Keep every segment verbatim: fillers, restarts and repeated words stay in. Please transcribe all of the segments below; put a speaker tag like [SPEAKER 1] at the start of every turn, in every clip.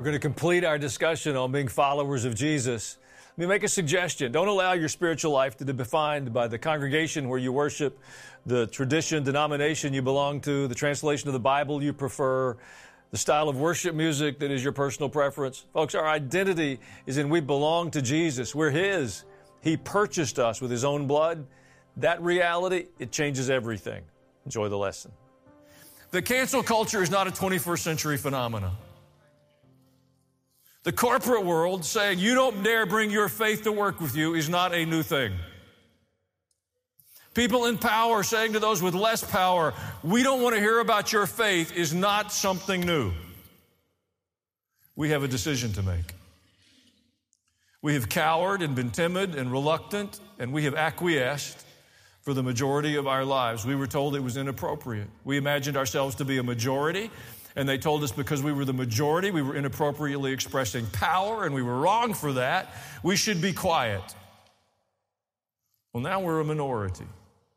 [SPEAKER 1] We're going to complete our discussion on being followers of Jesus. Let me make a suggestion. Don't allow your spiritual life to be defined by the congregation where you worship, the tradition, denomination you belong to, the translation of the Bible you prefer, the style of worship music that is your personal preference. Folks, our identity is in we belong to Jesus. We're His. He purchased us with His own blood. That reality, it changes everything. Enjoy the lesson. The cancel culture is not a twenty-first century phenomenon. The corporate world saying you don't dare bring your faith to work with you is not a new thing. People in power saying to those with less power, we don't want to hear about your faith is not something new. We have a decision to make. We have cowered and been timid and reluctant, and we have acquiesced for the majority of our lives. We were told it was inappropriate. We imagined ourselves to be a majority, and they told us because we were the majority, we were inappropriately expressing power, and we were wrong for that. We should be quiet. Well, now we're a minority.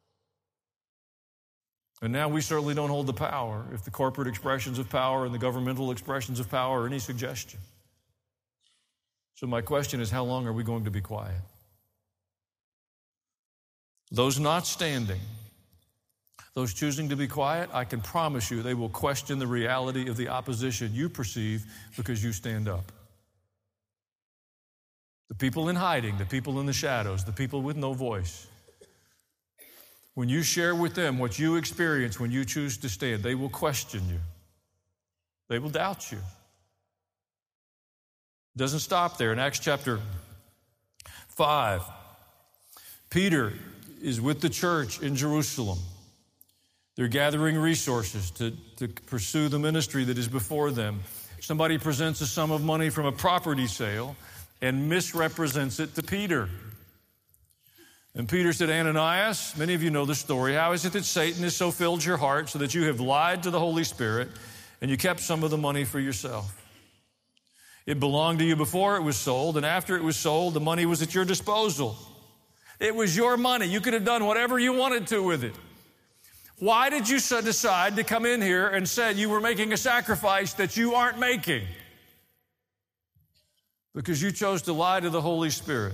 [SPEAKER 1] And now we certainly don't hold the power if the corporate expressions of power and the governmental expressions of power are any suggestion. So my question is, how long are we going to be quiet? Those not standing, those choosing to be quiet, I can promise you they will question the reality of the opposition you perceive because you stand up. The people in hiding, the people in the shadows, the people with no voice. When you share with them what you experience when you choose to stand, they will question you. They will doubt you. It doesn't stop there. In Acts chapter five, Peter is with the church in Jerusalem. They're gathering resources to, to pursue the ministry that is before them. Somebody presents a sum of money from a property sale and misrepresents it to Peter. And Peter said, Ananias, many of you know the story. How is it that Satan has so filled your heart so that you have lied to the Holy Spirit and you kept some of the money for yourself? It belonged to you before it was sold, and after it was sold, the money was at your disposal. It was your money. You could have done whatever you wanted to with it. Why did you decide to come in here and said you were making a sacrifice that you aren't making? Because you chose to lie to the Holy Spirit.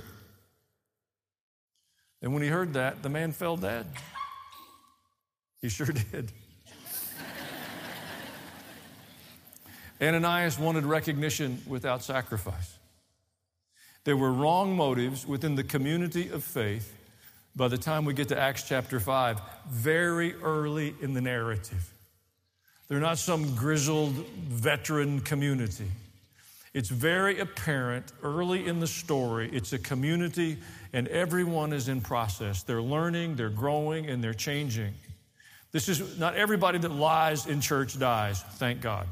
[SPEAKER 1] And when he heard that, the man fell dead. He sure did. Ananias wanted recognition without sacrifice. There were wrong motives within the community of faith by the time we get to Acts chapter five, very early in the narrative. They're not some grizzled veteran community. It's very apparent early in the story. It's a community and everyone is in process. They're learning, they're growing, and they're changing. This is not everybody that lies in church dies, thank God.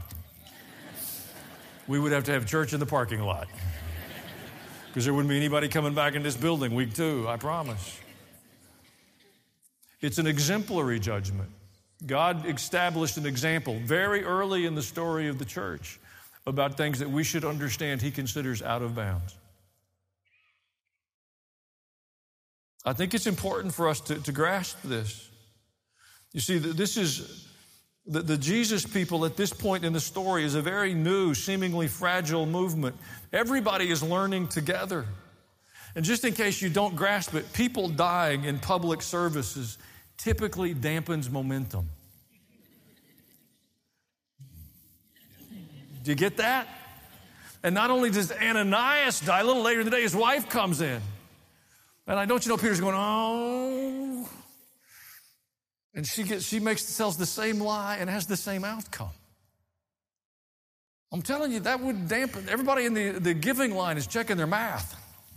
[SPEAKER 1] We would have to have church in the parking lot because there wouldn't be anybody coming back in this building week two, I promise. It's an exemplary judgment. God established an example very early in the story of the church about things that we should understand He considers out of bounds. I think it's important for us to, to grasp this. You see, this is the, the Jesus people at this point in the story is a very new, seemingly fragile movement. Everybody is learning together. And just in case you don't grasp it, people dying in public services typically dampens momentum. Do you get that? And not only does Ananias die, a little later in the day, his wife comes in. And I don't you know Peter's going, oh. And she gets, she makes tells the same lie and has the same outcome. I'm telling you, that would dampen. Everybody in the, the giving line is checking their math.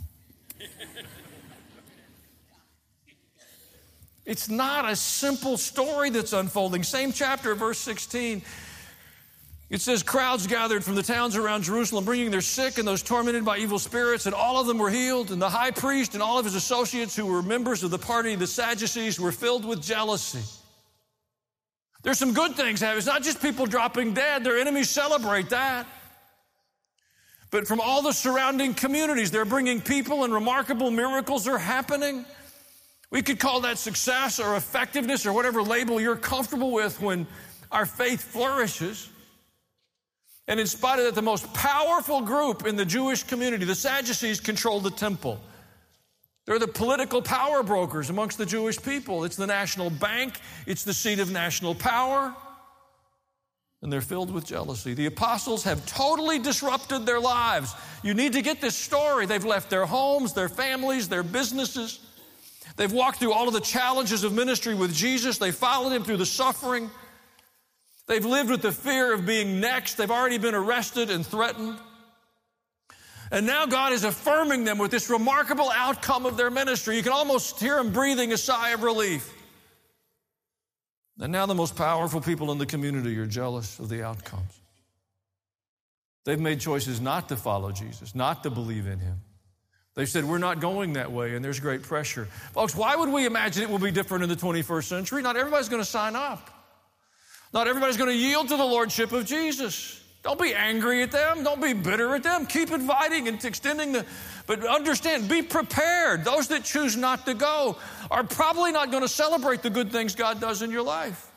[SPEAKER 1] It's not a simple story that's unfolding. Same chapter, verse sixteen. It says, crowds gathered from the towns around Jerusalem, bringing their sick and those tormented by evil spirits, and all of them were healed. And the high priest and all of his associates who were members of the party of the Sadducees were filled with jealousy. There's some good things happening. It's not just people dropping dead. Their enemies celebrate that. But from all the surrounding communities, they're bringing people and remarkable miracles are happening. We could call that success or effectiveness or whatever label you're comfortable with when our faith flourishes. And in spite of that, the most powerful group in the Jewish community, the Sadducees, controlled the temple. They're the political power brokers amongst the Jewish people. It's the national bank. It's the seat of national power. And they're filled with jealousy. The apostles have totally disrupted their lives. You need to get this story. They've left their homes, their families, their businesses. They've walked through all of the challenges of ministry with Jesus. They followed him through the suffering. They've lived with the fear of being next. They've already been arrested and threatened. And now God is affirming them with this remarkable outcome of their ministry. You can almost hear them breathing a sigh of relief. And now the most powerful people in the community are jealous of the outcomes. They've made choices not to follow Jesus, not to believe in him. They've said, we're not going that way, and there's great pressure. Folks, why would we imagine it will be different in the twenty-first century? Not everybody's going to sign up. Not everybody's going to yield to the lordship of Jesus. Don't be angry at them. Don't be bitter at them. Keep inviting and extending the... But understand, be prepared. Those that choose not to go are probably not going to celebrate the good things God does in your life.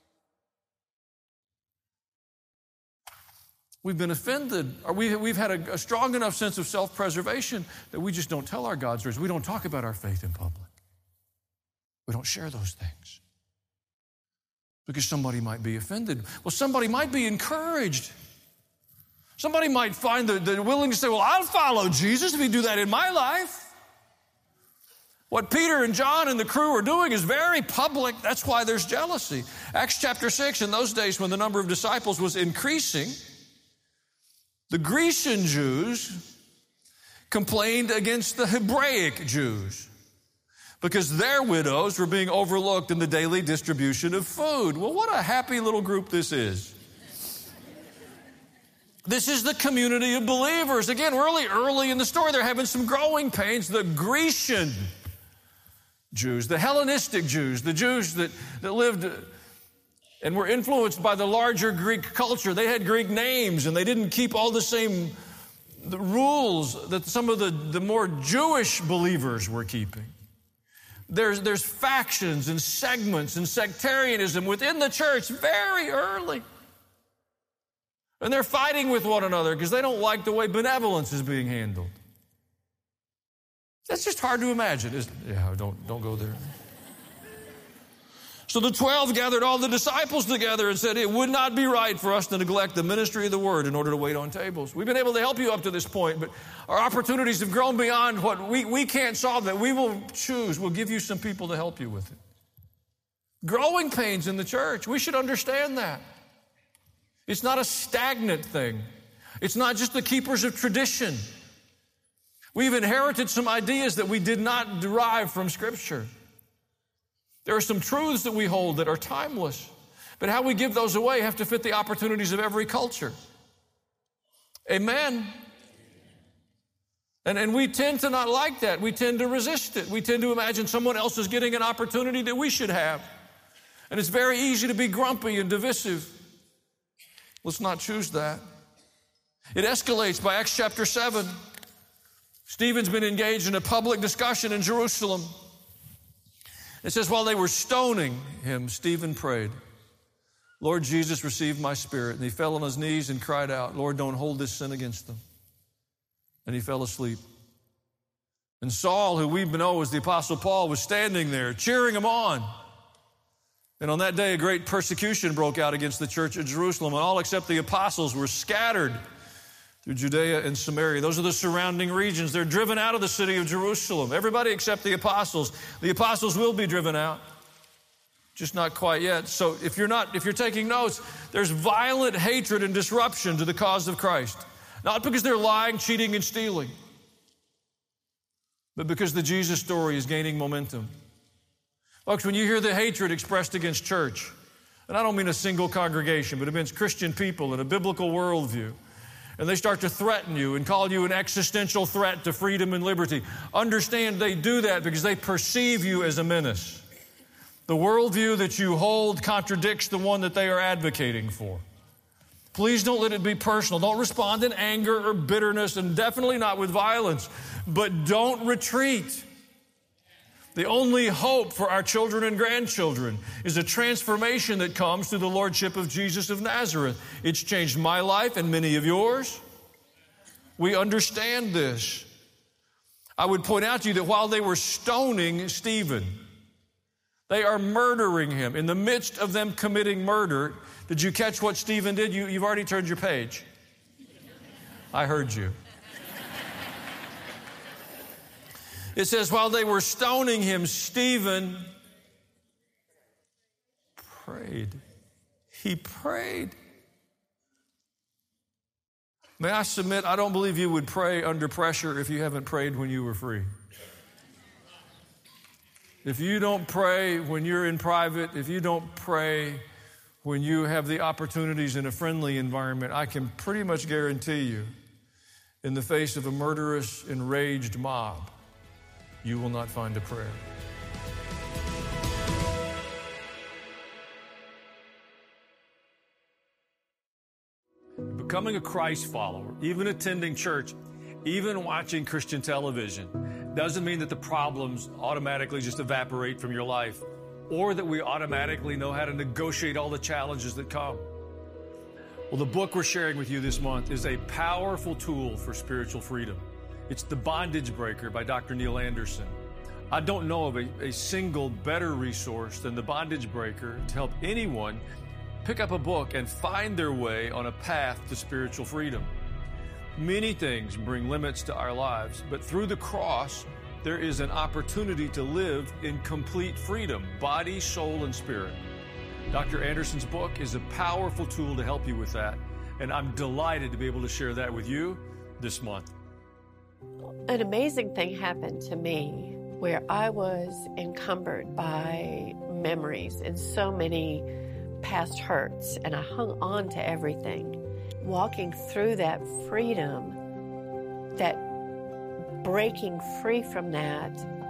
[SPEAKER 1] We've been offended, or we, we've had a, a strong enough sense of self-preservation that we just don't tell our God stories. We don't talk about our faith in public. We don't share those things because somebody might be offended. Well, somebody might be encouraged. Somebody might find the, the willing to say, well, I'll follow Jesus if he do that in my life. What Peter and John and the crew are doing is very public. That's why there's jealousy. Acts chapter six, in those days when the number of disciples was increasing, the Grecian Jews complained against the Hebraic Jews because their widows were being overlooked in the daily distribution of food. Well, what a happy little group this is. This is the community of believers. Again, really early in the story, they're having some growing pains. The Grecian Jews, the Hellenistic Jews, the Jews that, that lived and were influenced by the larger Greek culture. They had Greek names, and they didn't keep all the same the rules that some of the, the more Jewish believers were keeping. There's, there's factions and segments and sectarianism within the church very early. And they're fighting with one another because they don't like the way benevolence is being handled. That's just hard to imagine, isn't it? Yeah, don't, don't go there. So the twelve gathered all the disciples together and said, it would not be right for us to neglect the ministry of the word in order to wait on tables. We've been able to help you up to this point, but our opportunities have grown beyond what we, we can't solve that. We will choose. We'll give you some people to help you with it. Growing pains in the church. We should understand that. It's not a stagnant thing. It's not just the keepers of tradition. We've inherited some ideas that we did not derive from Scripture. There are some truths that we hold that are timeless, but how we give those away have to fit the opportunities of every culture. Amen? And, and we tend to not like that. We tend to resist it. We tend to imagine someone else is getting an opportunity that we should have. And it's very easy to be grumpy and divisive. Let's not choose that. It escalates by Acts chapter seven. Stephen's been engaged in a public discussion in Jerusalem. It says, while they were stoning him, Stephen prayed, Lord Jesus, receive my spirit. And he fell on his knees and cried out, Lord, don't hold this sin against them. And he fell asleep. And Saul, who we know as the Apostle Paul, was standing there cheering him on. And on that day, a great persecution broke out against the church at Jerusalem, and all except the apostles were scattered through Judea and Samaria. Those are the surrounding regions. They're driven out of the city of Jerusalem. Everybody except the apostles. The apostles will be driven out, just not quite yet. So if you're not, if you're taking notes, there's violent hatred and disruption to the cause of Christ. Not because they're lying, cheating, and stealing, but because the Jesus story is gaining momentum. Folks, when you hear the hatred expressed against church, and I don't mean a single congregation, but it means Christian people in a biblical worldview, and they start to threaten you and call you an existential threat to freedom and liberty, understand they do that because they perceive you as a menace. The worldview that you hold contradicts the one that they are advocating for. Please don't let it be personal. Don't respond in anger or bitterness, and definitely not with violence. But don't retreat. The only hope for our children and grandchildren is a transformation that comes through the lordship of Jesus of Nazareth. It's changed my life and many of yours. We understand this. I would point out to you that while they were stoning Stephen, they are murdering him. In the midst of them committing murder, did you catch what Stephen did? You, you've already turned your page. I heard you. It says, while they were stoning him, Stephen prayed. He prayed. May I submit, I don't believe you would pray under pressure if you haven't prayed when you were free. If you don't pray when you're in private, if you don't pray when you have the opportunities in a friendly environment, I can pretty much guarantee you, in the face of a murderous, enraged mob, you will not find a prayer. Becoming a Christ follower, even attending church, even watching Christian television, doesn't mean that the problems automatically just evaporate from your life, or that we automatically know how to negotiate all the challenges that come. Well, the book we're sharing with you this month is a powerful tool for spiritual freedom. It's The Bondage Breaker by Doctor Neil Anderson. I don't know of a, a single better resource than The Bondage Breaker to help anyone pick up a book and find their way on a path to spiritual freedom. Many things bring limits to our lives, but through the cross, there is an opportunity to live in complete freedom, body, soul, and spirit. Doctor Anderson's book is a powerful tool to help you with that, and I'm delighted to be able to share that with you this month.
[SPEAKER 2] An amazing thing happened to me where I was encumbered by memories and so many past hurts, and I hung on to everything. Walking through that freedom, that breaking free from that,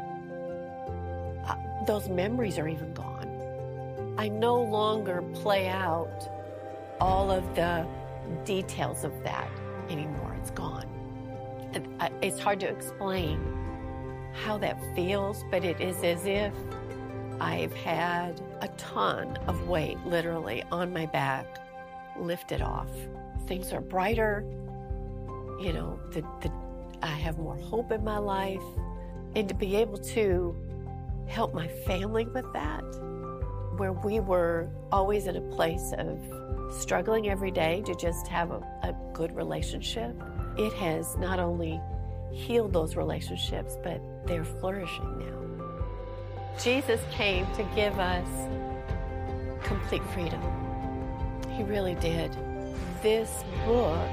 [SPEAKER 2] uh, those memories are even gone. I no longer play out all of the details of that anymore. It's gone. And, uh, it's hard to explain how that feels, but it is as if I've had a ton of weight literally on my back lifted off. Things are brighter, you know, the, the, I have more hope in my life. And to be able to help my family with that, where we were always in a place of struggling every day to just have a, a good relationship, it has not only healed those relationships, but they're flourishing now. Jesus came to give us complete freedom. He really did. This book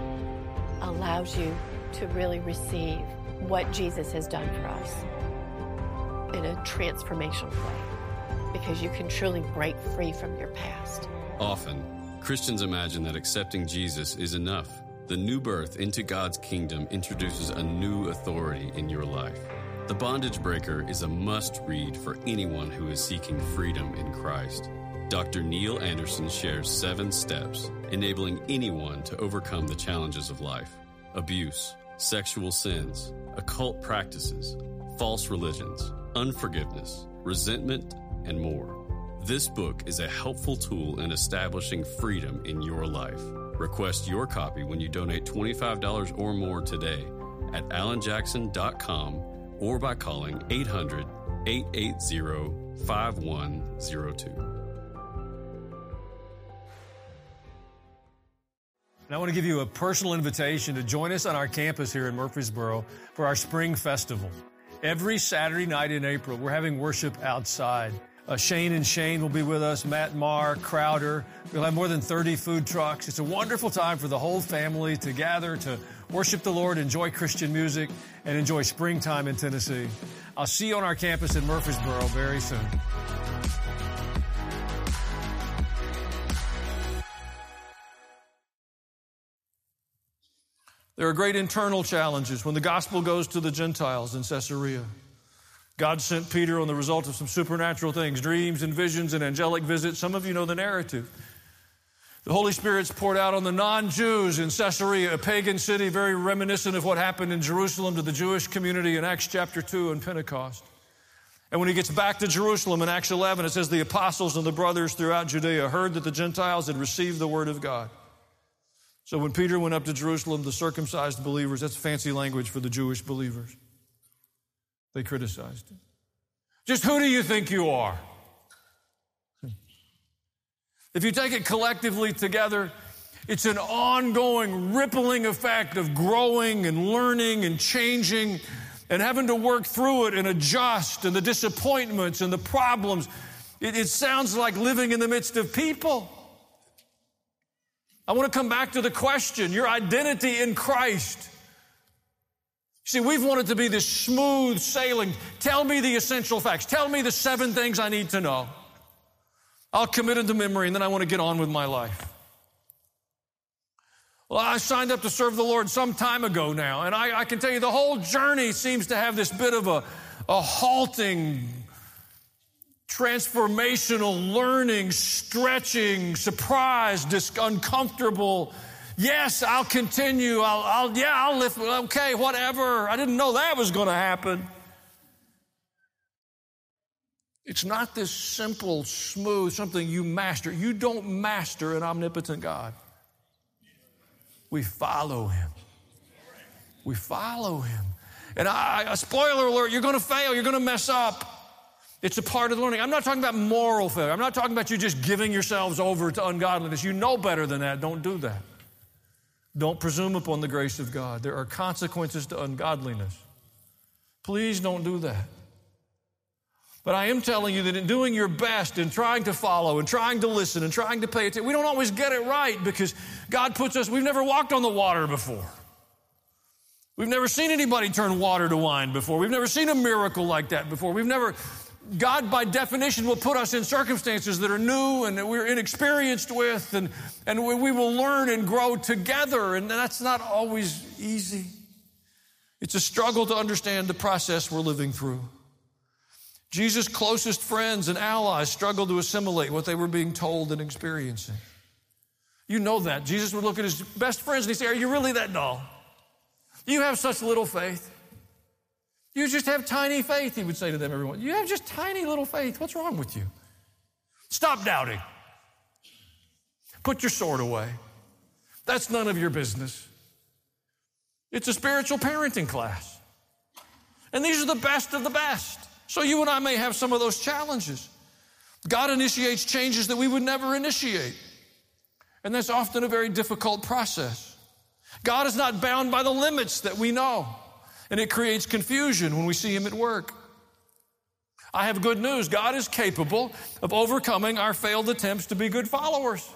[SPEAKER 2] allows you to really receive what Jesus has done for us in a transformational way, because you can truly break free from your past.
[SPEAKER 3] Often, Christians imagine that accepting Jesus is enough. The new birth into God's kingdom introduces a new authority in your life. The Bondage Breaker is a must-read for anyone who is seeking freedom in Christ. Doctor Neil Anderson shares seven steps enabling anyone to overcome the challenges of life: abuse, sexual sins, occult practices, false religions, unforgiveness, resentment, and more. This book is a helpful tool in establishing freedom in your life. Request your copy when you donate twenty-five dollars or more today at alan jackson dot com or by calling eight hundred, eight eight zero, five one zero two.
[SPEAKER 1] And I want to give you a personal invitation to join us on our campus here in Murfreesboro for our Spring Festival. Every Saturday night in April, we're having worship outside. Uh, Shane and Shane will be with us, Matt Marr, Crowder. We'll have more than thirty food trucks. It's a wonderful time for the whole family to gather, to worship the Lord, enjoy Christian music, and enjoy springtime in Tennessee. I'll see you on our campus in Murfreesboro very soon. There are great internal challenges when the gospel goes to the Gentiles in Caesarea. God sent Peter on the result of some supernatural things, dreams and visions and angelic visits. Some of you know the narrative. The Holy Spirit's poured out on the non-Jews in Caesarea, a pagan city very reminiscent of what happened in Jerusalem to the Jewish community in Acts chapter two and Pentecost. And when he gets back to Jerusalem in Acts eleven, it says the apostles and the brothers throughout Judea heard that the Gentiles had received the word of God. So when Peter went up to Jerusalem, the circumcised believers, that's fancy language for the Jewish believers, they criticized him. Just who do you think you are? If you take it collectively together, it's an ongoing, rippling effect of growing and learning and changing and having to work through it and adjust, and the disappointments and the problems. It, it sounds like living in the midst of people. I want to come back to the question, your identity in Christ. See, we've wanted to be this smooth sailing. Tell me the essential facts. Tell me the seven things I need to know. I'll commit them to memory, and then I want to get on with my life. Well, I signed up to serve the Lord some time ago now, and I, I can tell you the whole journey seems to have this bit of a, a halting, transformational, learning, stretching, surprise, dis- uncomfortable. Yes, I'll continue. I'll, I'll, yeah, I'll live. Okay, whatever. I didn't know that was going to happen. It's not this simple, smooth, something you master. You don't master an omnipotent God. We follow him. We follow him. And I, a spoiler alert, you're going to fail. You're going to mess up. It's a part of the learning. I'm not talking about moral failure. I'm not talking about you just giving yourselves over to ungodliness. You know better than that. Don't do that. Don't presume upon the grace of God. There are consequences to ungodliness. Please don't do that. But I am telling you that in doing your best and trying to follow and trying to listen and trying to pay attention, we don't always get it right because God puts us, we've never walked on the water before. We've never seen anybody turn water to wine before. We've never seen a miracle like that before. We've never, God by definition will put us in circumstances that are new and that we're inexperienced with, and, and we will learn and grow together, and that's not always easy. It's a struggle to understand the process we're living through. Jesus' closest friends and allies struggled to assimilate what they were being told and experiencing. You know that. Jesus would look at his best friends and he'd say, are you really that dull? You have such little faith. You just have tiny faith, he would say to them, everyone. You have just tiny little faith. What's wrong with you? Stop doubting. Put your sword away. That's none of your business. It's a spiritual parenting class. And these are the best of the best. So you and I may have some of those challenges. God initiates changes that we would never initiate. And that's often a very difficult process. God is not bound by the limits that we know. And it creates confusion when we see him at work. I have good news. God is capable of overcoming our failed attempts to be good followers.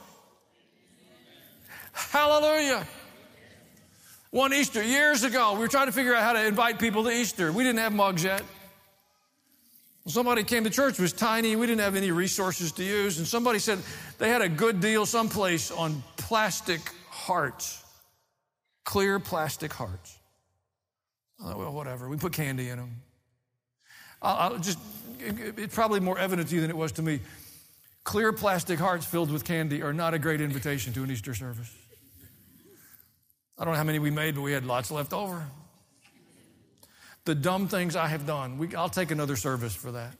[SPEAKER 1] Hallelujah. One Easter, years ago, we were trying to figure out how to invite people to Easter. We didn't have mugs yet. Somebody came to church, it was tiny, we didn't have any resources to use, and somebody said they had a good deal someplace on plastic hearts, clear plastic hearts. Oh, well, whatever, we put candy in them. I'll, I'll just, it, it's probably more evident to you than it was to me. Clear plastic hearts filled with candy are not a great invitation to an Easter service. I don't know how many we made, but we had lots left over. The dumb things I have done, we, I'll take another service for that.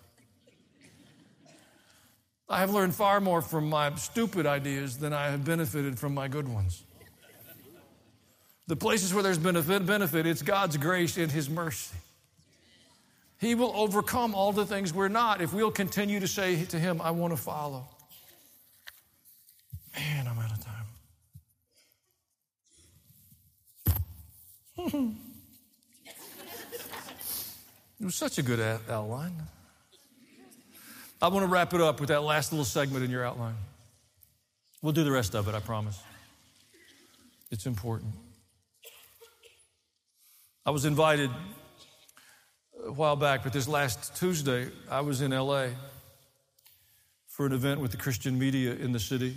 [SPEAKER 1] I have learned far more from my stupid ideas than I have benefited from my good ones. The places where there's benefit, benefit, it's God's grace and his mercy. He will overcome all the things we're not if we'll continue to say to him, I want to follow. Man, I'm out of time. It was such a good outline. I want to wrap it up with that last little segment in your outline. We'll do the rest of it, I promise. It's important. I was invited a while back, but this last Tuesday, I was in L A for an event with the Christian media in the city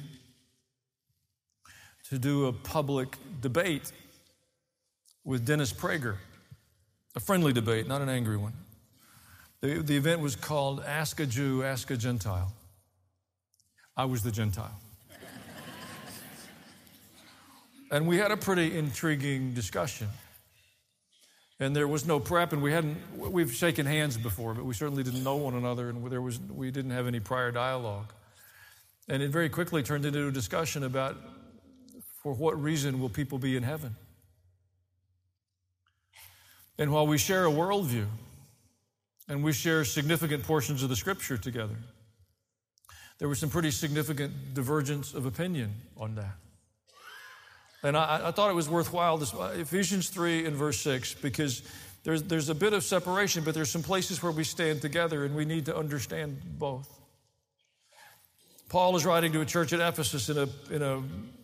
[SPEAKER 1] to do a public debate with Dennis Prager. A friendly debate, not an angry one. The, the event was called Ask a Jew, Ask a Gentile. I was the Gentile. And we had a pretty intriguing discussion. And there was no prep, and we hadn't, we've shaken hands before, but we certainly didn't know one another, and there was, we didn't have any prior dialogue. And it very quickly turned into a discussion about for what reason will people be in heaven? And while we share a worldview, and we share significant portions of the Scripture together, there was some pretty significant divergence of opinion on that. And I, I thought it was worthwhile, this, Ephesians three and verse six, because there's, there's a bit of separation, but there's some places where we stand together, and we need to understand both. Paul is writing to a church at Ephesus in a, in a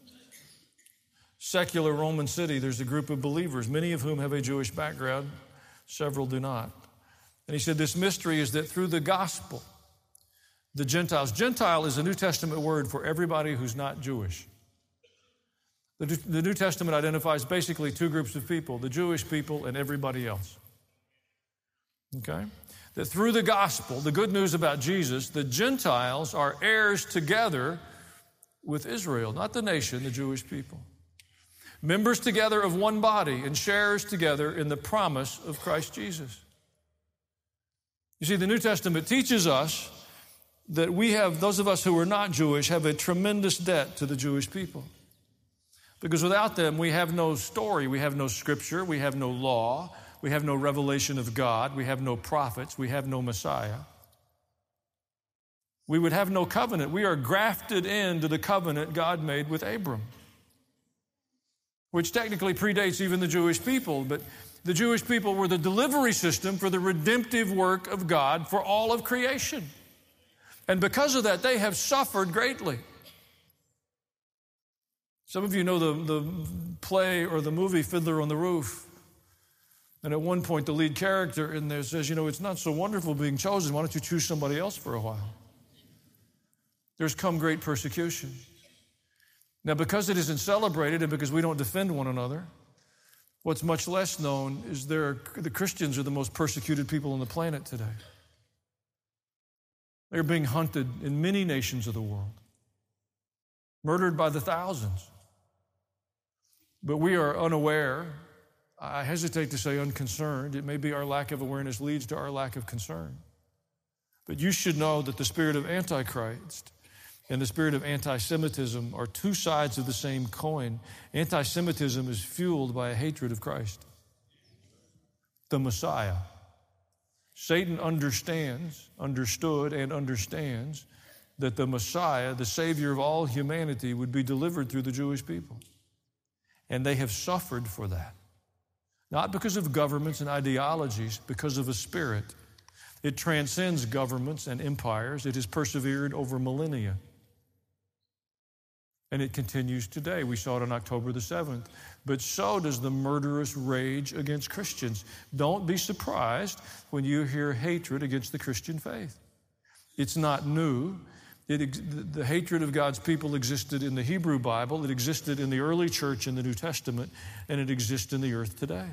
[SPEAKER 1] secular Roman city. There's a group of believers, many of whom have a Jewish background, several do not. And he said this mystery is that through the gospel, the Gentiles, Gentile is a New Testament word for everybody who's not Jewish. The, the New Testament identifies basically two groups of people, the Jewish people and everybody else. Okay? That through the gospel, the good news about Jesus, the Gentiles are heirs together with Israel, not the nation, the Jewish people. Members together of one body and sharers together in the promise of Christ Jesus. You see, the New Testament teaches us that we have, those of us who are not Jewish, have a tremendous debt to the Jewish people. Because without them, we have no story, we have no scripture, we have no law, we have no revelation of God, we have no prophets, we have no Messiah. We would have no covenant. We are grafted into the covenant God made with Abram, which technically predates even the Jewish people, but the Jewish people were the delivery system for the redemptive work of God for all of creation. And because of that, they have suffered greatly. Some of you know the, the play or the movie Fiddler on the Roof. And at one point, the lead character in there says, you know, it's not so wonderful being chosen. Why don't you choose somebody else for a while? There's come great persecution. Now, because it isn't celebrated and because we don't defend one another, what's much less known is there are, the Christians are the most persecuted people on the planet today. They're being hunted in many nations of the world, murdered by the thousands. But we are unaware, I hesitate to say unconcerned. It may be our lack of awareness leads to our lack of concern. But you should know that the spirit of Antichrist and the spirit of anti-Semitism are two sides of the same coin. Anti-Semitism is fueled by a hatred of Christ, the Messiah. Satan understands, understood, and understands that the Messiah, the Savior of all humanity, would be delivered through the Jewish people. And they have suffered for that. Not because of governments and ideologies, because of a spirit. It transcends governments and empires. It has persevered over millennia. And it continues today. We saw it on October the seventh. But so does the murderous rage against Christians. Don't be surprised when you hear hatred against the Christian faith. It's not new. It, the hatred of God's people existed in the Hebrew Bible. It existed in the early church in the New Testament. And it exists in the earth today.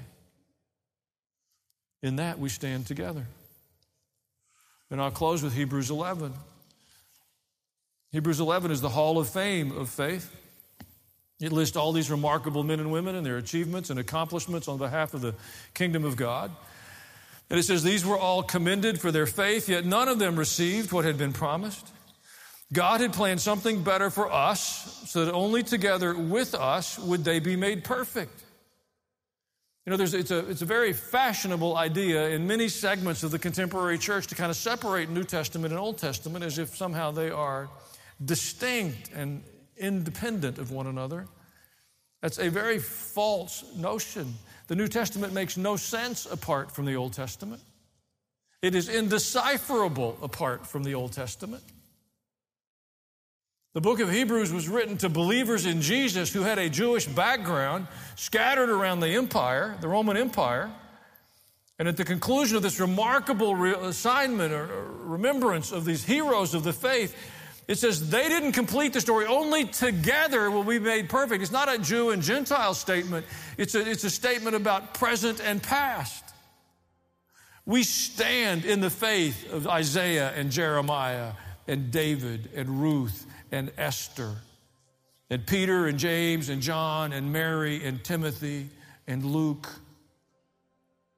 [SPEAKER 1] In that we stand together. And I'll close with Hebrews eleven. Hebrews eleven is the hall of fame of faith. It lists all these remarkable men and women and their achievements and accomplishments on behalf of the kingdom of God. And it says, these were all commended for their faith, yet none of them received what had been promised. God had planned something better for us, so that only together with us would they be made perfect. You know, there's, it's, a, it's a very fashionable idea in many segments of the contemporary church to kind of separate New Testament and Old Testament as if somehow they are distinct and independent of one another. That's a very false notion. The New Testament makes no sense apart from the Old Testament. It is indecipherable apart from the Old Testament. The book of Hebrews was written to believers in Jesus who had a Jewish background scattered around the empire, the Roman Empire. And at the conclusion of this remarkable assignment or remembrance of these heroes of the faith, it says they didn't complete the story. Only together will we be made perfect. It's not a Jew and Gentile statement. It's a, it's a statement about present and past. We stand in the faith of Isaiah and Jeremiah and David and Ruth and Esther and Peter and James and John and Mary and Timothy and Luke.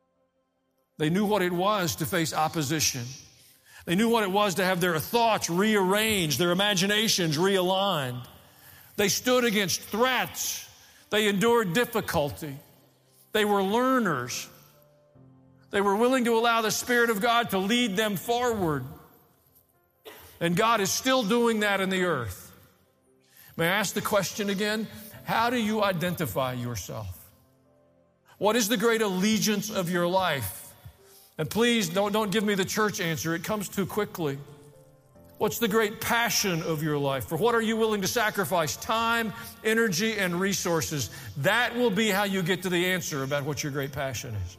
[SPEAKER 1] They knew what it was to face opposition. They knew what it was to have their thoughts rearranged, their imaginations realigned. They stood against threats. They endured difficulty. They were learners. They were willing to allow the Spirit of God to lead them forward. And God is still doing that in the earth. May I ask the question again? How do you identify yourself? What is the great allegiance of your life? And please don't, don't give me the church answer. It comes too quickly. What's the great passion of your life? For what are you willing to sacrifice? Time, energy, and resources. That will be how you get to the answer about what your great passion is.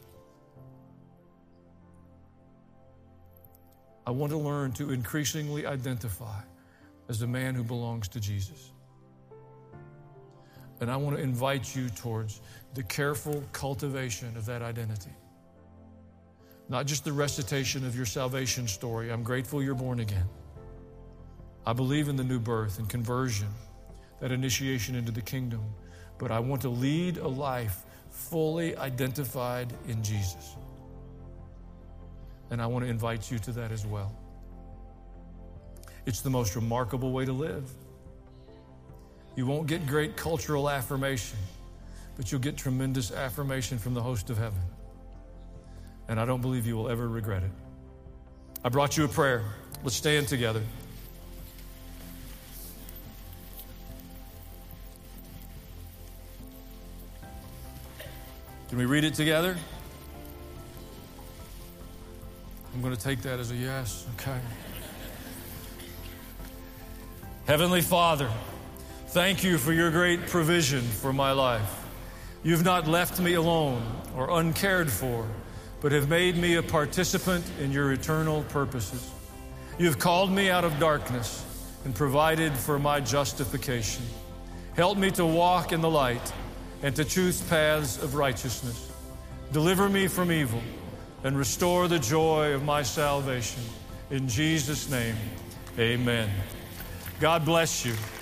[SPEAKER 1] I want to learn to increasingly identify as a man who belongs to Jesus. And I want to invite you towards the careful cultivation of that identity. Not just the recitation of your salvation story. I'm grateful you're born again. I believe in the new birth and conversion, that initiation into the kingdom. But I want to lead a life fully identified in Jesus. And I want to invite you to that as well. It's the most remarkable way to live. You won't get great cultural affirmation, but you'll get tremendous affirmation from the host of heaven. And I don't believe you will ever regret it. I brought you a prayer. Let's stand together. Can we read it together? I'm going to take that as a yes. Okay. Heavenly Father, thank you for your great provision for my life. You've not left me alone or uncared for, but have made me a participant in your eternal purposes. You've called me out of darkness and provided for my justification. Help me to walk in the light and to choose paths of righteousness. Deliver me from evil and restore the joy of my salvation. In Jesus' name, amen. God bless you.